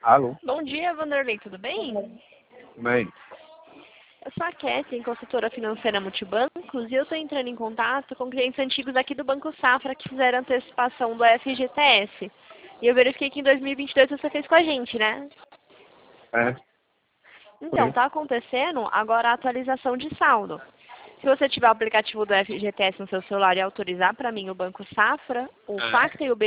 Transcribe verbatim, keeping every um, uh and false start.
Alô? Bom dia, Vanderlei, tudo bem? Bem, Eu sou a Kathleen, consultora financeira Multibancos, e eu estou entrando em contato com clientes antigos aqui do Banco Safra que fizeram antecipação do F G T S. E eu verifiquei que em dois mil e vinte e dois você fez com a gente, né? é. Então, está acontecendo agora a atualização de saldo. Se você tiver o aplicativo do F G T S no seu celular e autorizar para mim o Banco Safra, o É. Facta e o B